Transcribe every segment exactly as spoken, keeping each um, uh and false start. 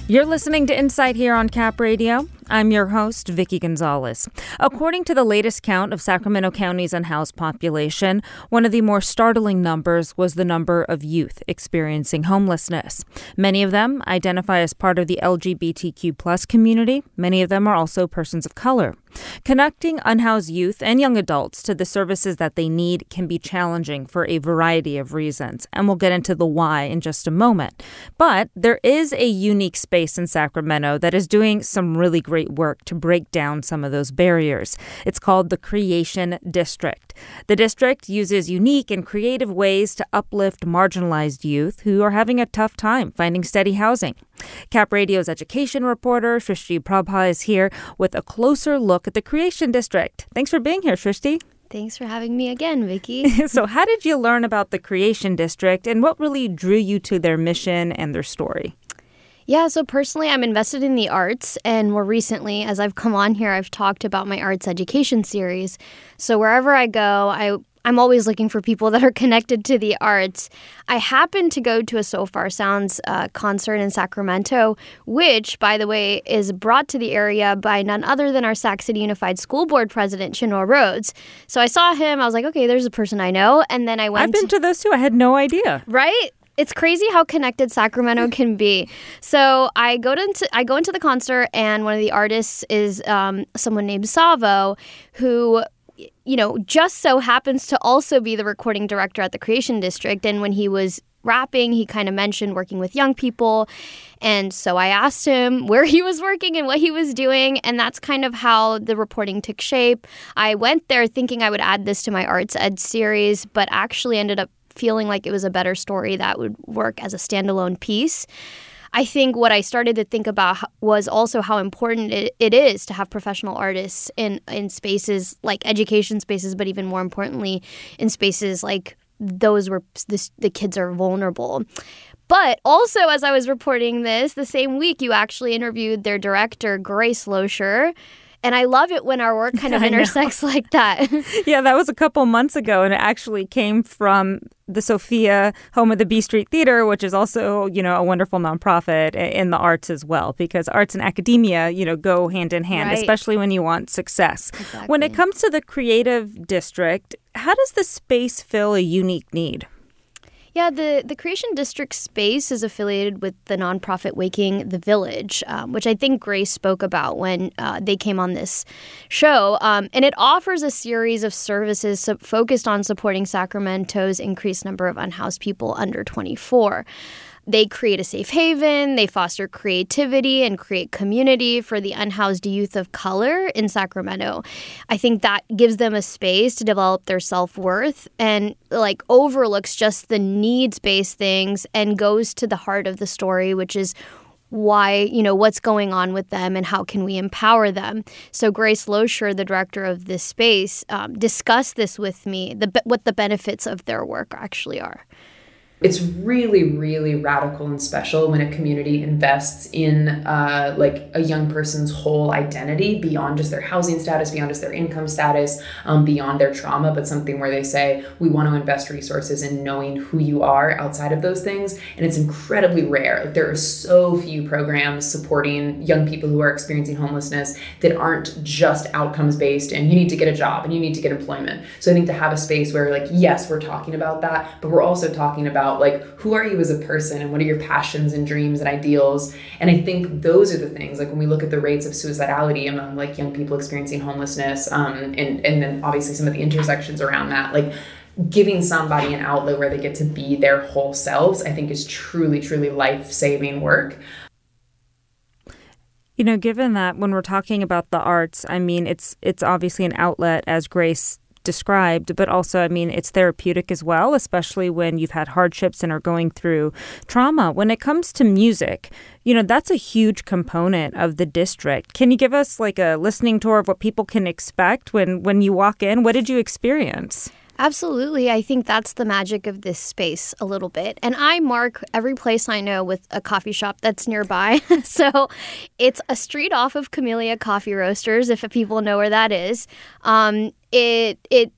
You're listening to Insight here on Cap Radio. I'm your host, Vicky Gonzalez. According to the latest count of Sacramento County's unhoused population, one of the more startling numbers was the number of youth experiencing homelessness. Many of them identify as part of the L G B T Q plus community. Many of them are also persons of color. Connecting unhoused youth and young adults to the services that they need can be challenging for a variety of reasons, and we'll get into the why in just a moment. But there is a unique space in Sacramento that is doing some really great work to break down some of those barriers. It's called the Creation District. The district uses unique and creative ways to uplift marginalized youth who are having a tough time finding steady housing. Cap Radio's education reporter, Shrishti Prabha, is here with a closer look at the Creation District. Thanks for being here, Shrishti. Thanks for having me again, Vicky. So how did you learn about the Creation District, and what really drew you to their mission and their story? Yeah, so personally, I'm invested in the arts, and more recently, as I've come on here, I've talked about my arts education series. So wherever I go, I, I'm always looking for people that are connected to the arts. I happened to go to a So Far Sounds uh, concert in Sacramento, which, by the way, is brought to the area by none other than our Sac City Unified School Board President, Chinua Rhodes. So I saw him, I was like, okay, there's a person I know, and then I went... I've been to those too, I had no idea. Right? It's crazy how connected Sacramento can be. So I go to I go into the concert, and one of the artists is um, someone named Savo, who, you know, just so happens to also be the recording director at the Creation District. And when he was rapping, he kind of mentioned working with young people. And so I asked him where he was working and what he was doing. And that's kind of how the reporting took shape. I went there thinking I would add this to my arts ed series, but actually ended up feeling like it was a better story that would work as a standalone piece. I think what I started to think about was also how important it, it is to have professional artists in, in spaces like education spaces, but even more importantly, in spaces like those where this, the kids are vulnerable. But also, as I was reporting this, the same week you actually interviewed their director, Grace Loescher. And I love it when our work kind of intersects like that. Yeah, that was a couple months ago, and it actually came from the Sophia, home of the B Street Theater, which is also, you know, a wonderful nonprofit in the arts as well, because arts and academia, you know, go hand in hand, right, especially when you want success. Exactly. When it comes to the Creative District, how does the space fill a unique need? Yeah, the, the Creation District space is affiliated with the nonprofit Waking the Village, um, which I think Grace spoke about when uh, they came on this show. Um, and it offers a series of services su- focused on supporting Sacramento's increased number of unhoused people under twenty-four. They create a safe haven, they foster creativity and create community for the unhoused youth of color in Sacramento. I think that gives them a space to develop their self-worth and like overlooks just the needs-based things and goes to the heart of the story, which is why, you know, what's going on with them and how can we empower them. So Grace Loescher, the director of this space, um, discussed this with me, the what the benefits of their work actually are. It's really, really radical and special when a community invests in uh, like a young person's whole identity beyond just their housing status, beyond just their income status, um, beyond their trauma, but something where they say, we want to invest resources in knowing who you are outside of those things. And it's incredibly rare. Like, there are so few programs supporting young people who are experiencing homelessness that aren't just outcomes based and you need to get a job and you need to get employment. So I think to have a space where, like, yes, we're talking about that, but we're also talking about like, who are you as a person and what are your passions and dreams and ideals? And I think those are the things, like when we look at the rates of suicidality among like young people experiencing homelessness, um, and, and then obviously some of the intersections around that, like giving somebody an outlet where they get to be their whole selves, I think is truly, truly life-saving work. You know, given that when we're talking about the arts, I mean, it's it's obviously an outlet, as Grace described, but also, I mean, it's therapeutic as well, especially when you've had hardships and are going through trauma. When it comes to music, you know, that's a huge component of the district. Can you give us like a listening tour of what people can expect when, when you walk in? What did you experience? Absolutely. I think that's the magic of this space a little bit. And I mark every place I know with a coffee shop that's nearby. So it's a street off of Camellia Coffee Roasters, if people know where that is. Um, it it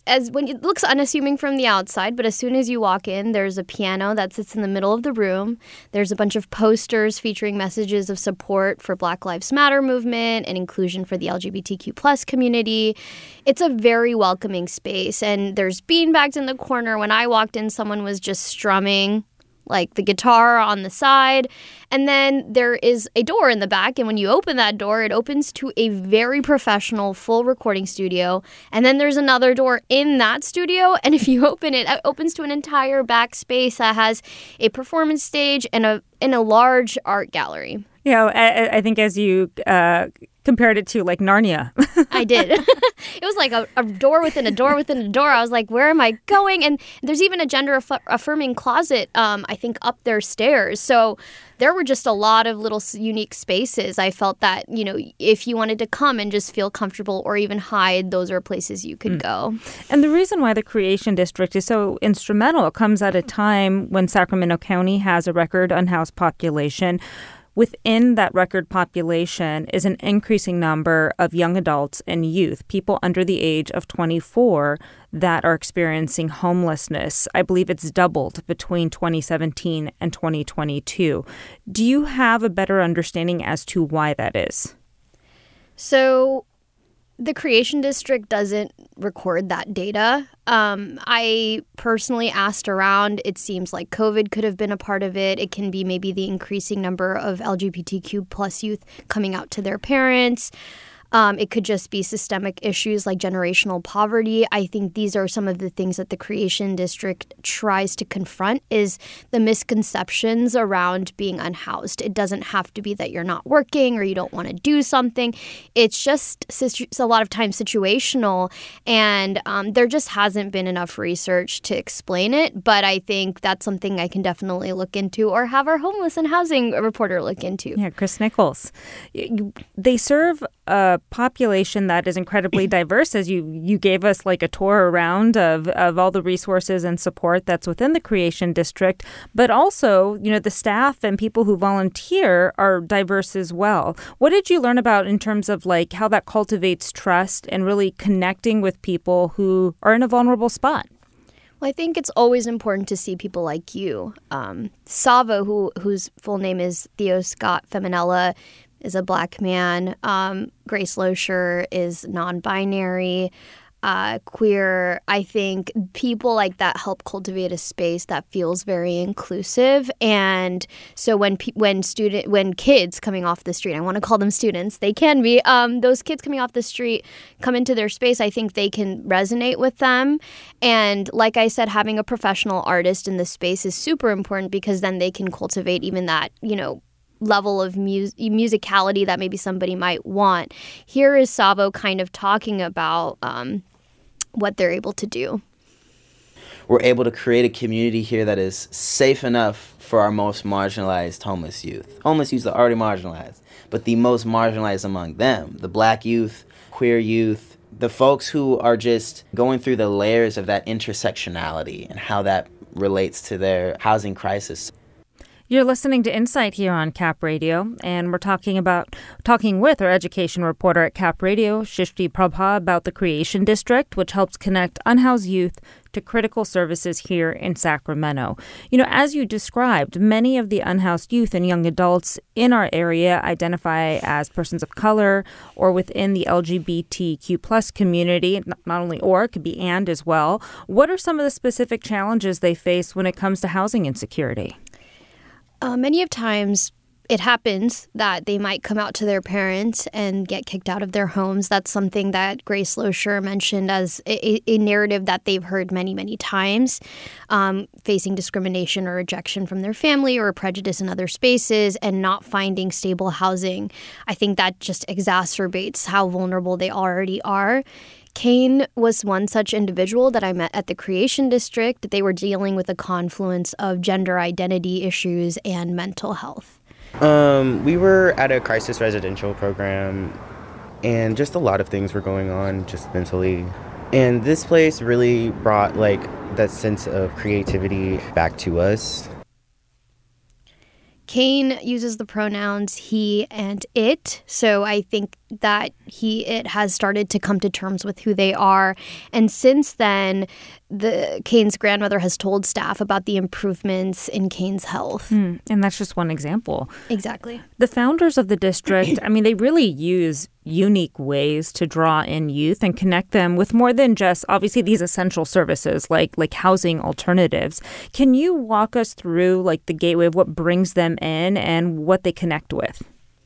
as when it looks unassuming from the outside, but as soon as you walk in, there's a piano that sits in the middle of the room. There's a bunch of posters featuring messages of support for Black Lives Matter movement and inclusion for the L G B T Q plus community. It's a very welcoming space, and there's beanbags in the corner. When I walked in, someone was just strumming like the guitar on the side. And then there is a door in the back. And when you open that door, it opens to a very professional full recording studio. And then there's another door in that studio. And if you open it, it opens to an entire back space that has a performance stage and a, and a large art gallery. You know, I, I think as you uh, compared it to like Narnia. I did. It was like a, a door within a door within a door. I was like, where am I going? And there's even a gender aff- affirming closet, um, I think, up their stairs. So there were just a lot of little unique spaces. I felt that, you know, if you wanted to come and just feel comfortable or even hide, those are places you could mm. go. And the reason why the Creation District is so instrumental, it comes at a time when Sacramento County has a record unhoused population. Within that record population is an increasing number of young adults and youth, people under the age of twenty-four, that are experiencing homelessness. I believe it's doubled between twenty seventeen and twenty twenty-two. Do you have a better understanding as to why that is? So the Creation District doesn't record that data. Um, I personally asked around. It seems like COVID could have been a part of it. It can be maybe the increasing number of L G B T Q plus youth coming out to their parents. Um, it could just be systemic issues like generational poverty. I think these are some of the things that the Creation District tries to confront is the misconceptions around being unhoused. It doesn't have to be that you're not working or you don't want to do something. It's just situ- a lot of times situational, and um, there just hasn't been enough research to explain it. But I think that's something I can definitely look into or have our homeless and housing reporter look into. Yeah, Chris Nichols. They serve a population that is incredibly diverse, as you you gave us like a tour around of, of all the resources and support that's within the Creation District, but also, you know, the staff and people who volunteer are diverse as well. What did you learn about in terms of like how that cultivates trust and really connecting with people who are in a vulnerable spot? Well, I think it's always important to see people like you. Um, Savo, who whose full name is Theo Scott Feminella, is a Black man. Um, Grace Loescher is non-binary, uh, queer. I think people like that help cultivate a space that feels very inclusive. And so when pe- when student when kids coming off the street, I want to call them students, they can be, um, those kids coming off the street come into their space, I think they can resonate with them. And like I said, having a professional artist in the space is super important because then they can cultivate even that, you know, level of mus- musicality that maybe somebody might want. Here is Savo kind of talking about um, what they're able to do. We're able to create a community here that is safe enough for our most marginalized homeless youth. Homeless youth are already marginalized, but the most marginalized among them, the Black youth, queer youth, the folks who are just going through the layers of that intersectionality and how that relates to their housing crisis. You're listening to Insight here on Cap Radio, and we're talking about talking with our education reporter at Cap Radio, Shrishti Prabha, about the Creation District, which helps connect unhoused youth to critical services here in Sacramento. You know, as you described, many of the unhoused youth and young adults in our area identify as persons of color or within the L G B T Q plus community, not only or, it could be and as well. What are some of the specific challenges they face when it comes to housing insecurity? Uh, many of times it happens that they might come out to their parents and get kicked out of their homes. That's something that Grace Loescher mentioned as a, a narrative that they've heard many, many times, um, facing discrimination or rejection from their family or prejudice in other spaces and not finding stable housing. I think that just exacerbates how vulnerable they already are. Kane was one such individual that I met at the Creation District. They were dealing with a confluence of gender identity issues and mental health. Um, we were at a crisis residential program, and just a lot of things were going on just mentally. And this place really brought, like, that sense of creativity back to us. Kane uses the pronouns he and it. So I think that he, it has started to come to terms with who they are. And since then, the Kane's grandmother has told staff about the improvements in Kane's health. Mm, and that's just one example. Exactly. The founders of the district, I mean, they really use unique ways to draw in youth and connect them with more than just, obviously, these essential services like like housing alternatives. Can you walk us through like the gateway of what brings them in and what they connect with?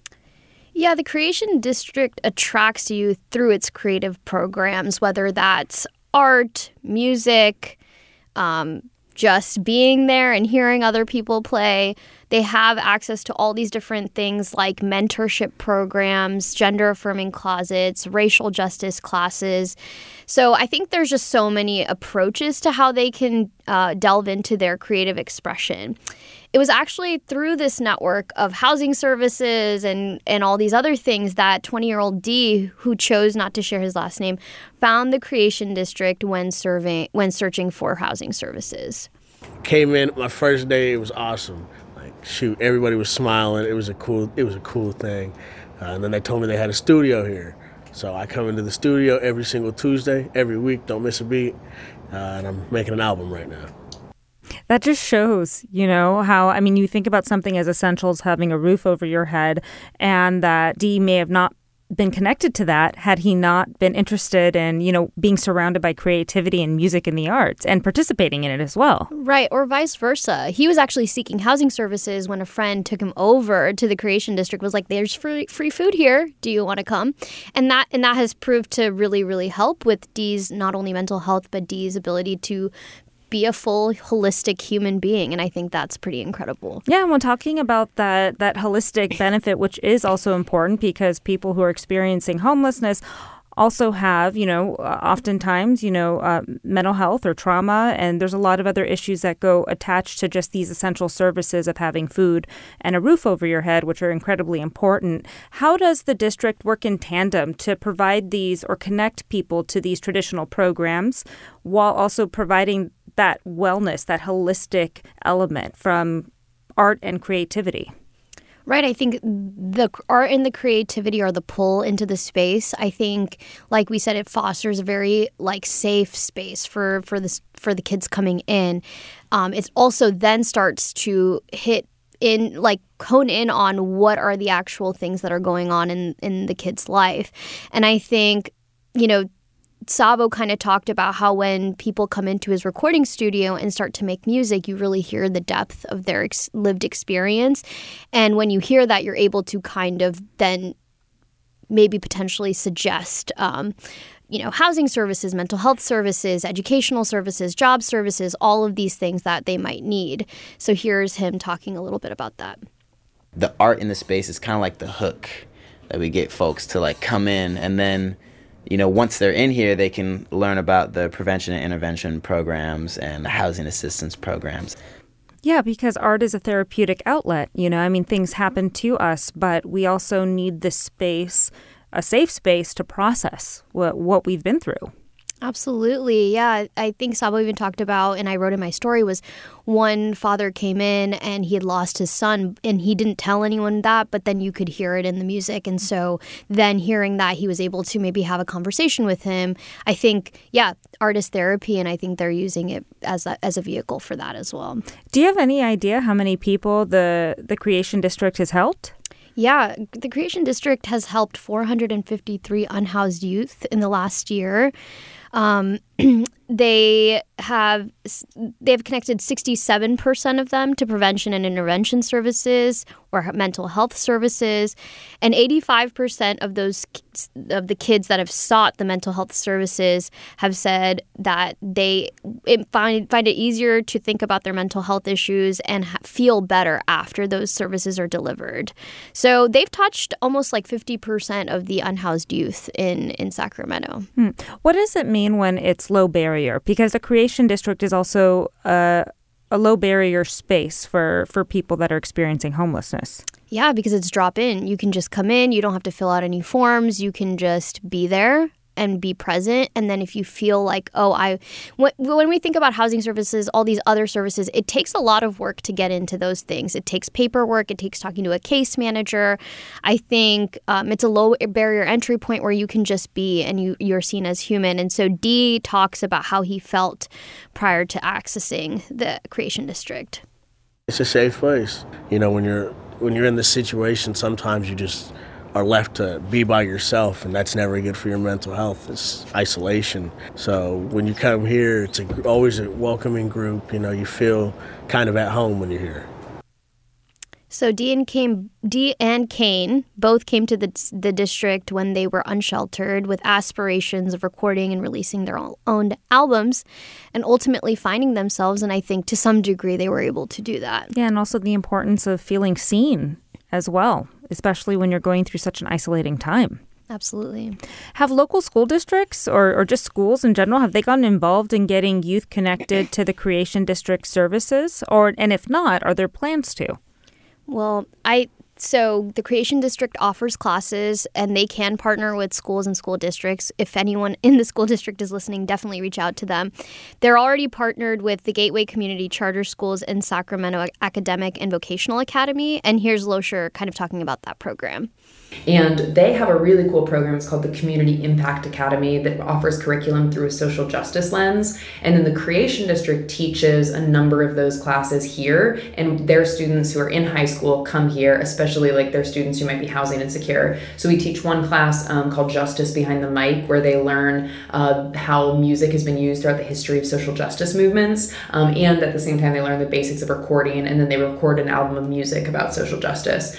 Yeah, the Creation District attracts youth through its creative programs, whether that's art, music, um, just being there and hearing other people play. They have access to all these different things like mentorship programs, gender-affirming closets, racial justice classes. So I think there's just so many approaches to how they can uh, delve into their creative expression. It was actually through this network of housing services and, and all these other things that twenty-year-old D, who chose not to share his last name, found the Creation District when surveying when searching for housing services. Came in my first day, it was awesome. Like shoot, everybody was smiling. It was a cool it was a cool thing. Uh, and then they told me they had a studio here. So I come into the studio every single Tuesday, every week, don't miss a beat. Uh, and I'm making an album right now. That just shows, you know, how, I mean, you think about something as essential as having a roof over your head, and that Dee may have not been connected to that had he not been interested in, you know, being surrounded by creativity and music and the arts and participating in it as well. Right, or vice versa. He was actually seeking housing services when a friend took him over to the Creation District, was like, there's free, free food here. Do you want to come? And that and that has proved to really, really help with Dee's not only mental health, but Dee's ability to be a full holistic human being, and I think that's pretty incredible. Yeah, and we're talking about that that holistic benefit, which is also important because people who are experiencing homelessness also have, you know, uh, oftentimes, you know, uh, mental health or trauma, and there's a lot of other issues that go attached to just these essential services of having food and a roof over your head, which are incredibly important. How does the district work in tandem to provide these or connect people to these traditional programs while also providing that wellness, that holistic element from art and creativity? Right. I think the art and the creativity are the pull into the space. I think, like we said, it fosters a very like safe space for for this for the kids coming in. Um, it also then starts to hit in like hone in on what are the actual things that are going on in in the kid's life. And I think, you know, Savo kind of talked about how when people come into his recording studio and start to make music, you really hear the depth of their ex- lived experience. And when you hear that, you're able to kind of then maybe potentially suggest, um, you know, housing services, mental health services, educational services, job services, all of these things that they might need. So here's him talking a little bit about that. The art in the space is kind of like the hook that we get folks to like come in, and then, you know, once they're in here, they can learn about the prevention and intervention programs and the housing assistance programs. Yeah, because art is a therapeutic outlet. You know, I mean, things happen to us, but we also need the space, a safe space to process what, what we've been through. Absolutely. Yeah. I think Sabo even talked about, and I wrote in my story, was one father came in and he had lost his son and he didn't tell anyone that, but then you could hear it in the music. And so then hearing that, he was able to maybe have a conversation with him. I think, yeah, artist therapy, and I think they're using it as a, as a vehicle for that as well. Do you have any idea how many people the, the Creation District has helped? Yeah, the Creation District has helped four hundred fifty-three unhoused youth in the last year. Um, they have they've connected sixty-seven percent of them to prevention and intervention services or mental health services, and eighty-five percent of those of the kids that have sought the mental health services have said that they find find it easier to think about their mental health issues and ha- feel better after those services are delivered. So they've touched almost like fifty percent of the unhoused youth in in Sacramento. Hmm. What does it mean when it's low barrier? Because the Creation District is also a, a low barrier space for, for people that are experiencing homelessness. Yeah, because it's drop in. You can just come in. You don't have to fill out any forms. You can just be there and be present. And then if you feel like, oh, I, when, when we think about housing services, all these other services, it takes a lot of work to get into those things. It takes paperwork. It takes talking to a case manager. I think um, it's a low barrier entry point where you can just be and you, you're seen as human. And so Dee talks about how he felt prior to accessing the Creation District. It's a safe place. You know, when you're when you're in this situation, sometimes you just are left to be by yourself, and that's never good for your mental health. It's isolation. So when you come here, it's a, always a welcoming group. You know, you feel kind of at home when you're here. So Dee and Kane, Dee and Kane both came to the the district when they were unsheltered with aspirations of recording and releasing their own albums and ultimately finding themselves. And I think to some degree they were able to do that. Yeah, and also the importance of feeling seen as well, especially when you're going through such an isolating time. Absolutely. Have local school districts or, or just schools in general, have they gotten involved in getting youth connected to the Creation District services? Or and if not, are there plans to? Well, I so the Creation District offers classes and they can partner with schools and school districts. If anyone in the school district is listening, definitely reach out to them. They're already partnered with the Gateway Community Charter Schools and Sacramento Academic and Vocational Academy. And here's Loescher kind of talking about that program. And they have a really cool program. It's called the Community Impact Academy that offers curriculum through a social justice lens. And then the Creation District teaches a number of those classes here. And their students who are in high school come here, especially like their students who might be housing insecure. So we teach one class um, called Justice Behind the Mic, where they learn uh, how music has been used throughout the history of social justice movements. Um, and at the same time, they learn the basics of recording. And then they record an album of music about social justice.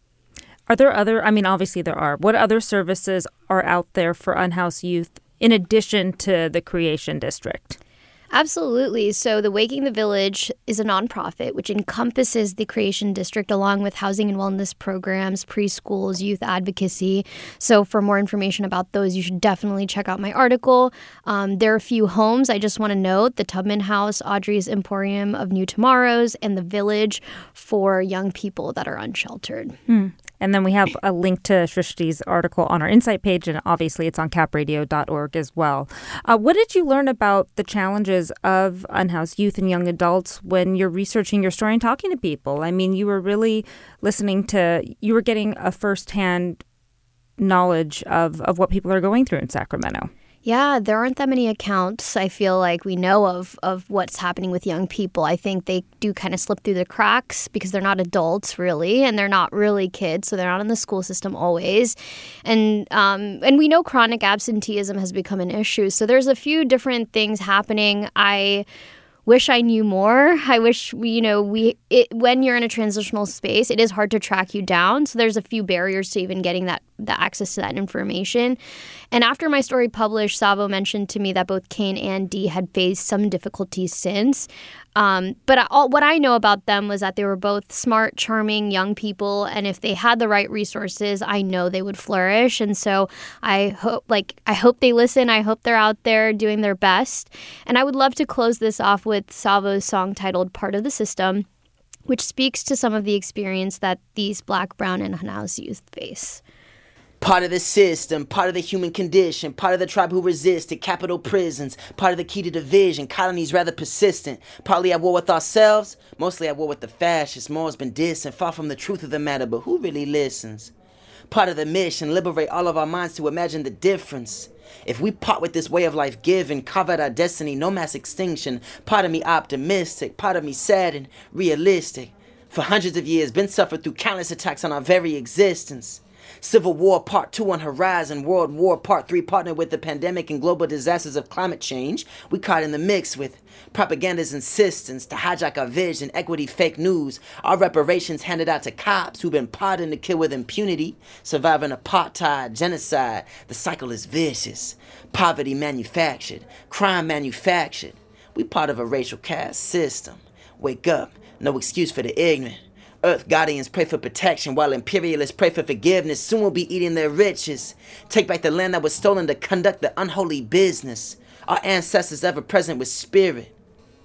Are there other, I mean, obviously there are. What other services are out there for unhoused youth in addition to the Creation District? Absolutely. So the Waking the Village is a nonprofit which encompasses the Creation District along with housing and wellness programs, preschools, youth advocacy. So for more information about those, you should definitely check out my article. Um, there are a few homes. I just want to note the Tubman House, Audrey's Emporium of New Tomorrows, and the Village for young people that are unsheltered. Hmm. And then we have a link to Srishti's article on our Insight page, and obviously it's on cap radio dot org as well. Uh, what did you learn about the challenges of unhoused youth and young adults when you're researching your story and talking to people? I mean, you were really listening to, you were getting a firsthand knowledge of, of what people are going through in Sacramento. Yeah, there aren't that many accounts, I feel like, we know of of what's happening with young people. I think they do kind of slip through the cracks because they're not adults, really, and they're not really kids, so they're not in the school system always. And um, and we know chronic absenteeism has become an issue. So there's a few different things happening. I wish I knew more. I wish we, you know, we it, when you're in a transitional space, it is hard to track you down. So there's a few barriers to even getting that the access to that information. And after my story published, Savo mentioned to me that both Kane and Dee had faced some difficulties since. Um, but I, all, what I know about them was that they were both smart, charming young people, and if they had the right resources, I know they would flourish. And so I hope, like, I hope they listen. I hope they're out there doing their best. And I would love to close this off with Savo's song titled "Part of the System," which speaks to some of the experience that these Black, brown, and unhoused youth face. Part of the system, part of the human condition, part of the tribe who resisted, capital prisons, part of the key to division, colonies rather persistent, partly at war with ourselves, mostly at war with the fascists, more has been distant, far from the truth of the matter, but who really listens? Part of the mission, liberate all of our minds to imagine the difference. If we part with this way of life given, carve out our destiny, no mass extinction, part of me optimistic, part of me sad and realistic. For hundreds of years, been suffered through countless attacks on our very existence. Civil War Part two on horizon, World War Part three partnered with the pandemic and global disasters of climate change. We caught in the mix with propaganda's insistence to hijack our vision, equity, fake news. Our reparations handed out to cops who've been pardoned to kill with impunity. Surviving apartheid, genocide, the cycle is vicious. Poverty manufactured, crime manufactured. We part of a racial caste system. Wake up, no excuse for the ignorant. Earth guardians pray for protection while imperialists pray for forgiveness. Soon we'll be eating their riches. Take back the land that was stolen to conduct the unholy business. Our ancestors ever present with spirit.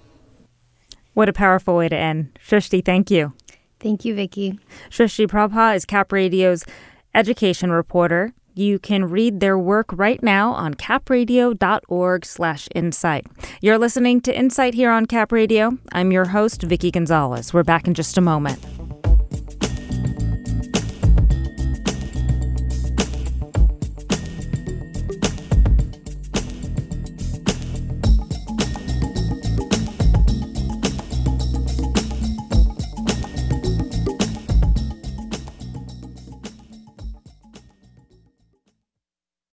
What a powerful way to end. Srishti, thank you. Thank you, Vicky. Srishti Prabha is Cap Radio's education reporter. You can read their work right now on capradio.org slash insight. You're listening to Insight here on Cap Radio. I'm your host, Vicki Gonzalez. We're back in just a moment.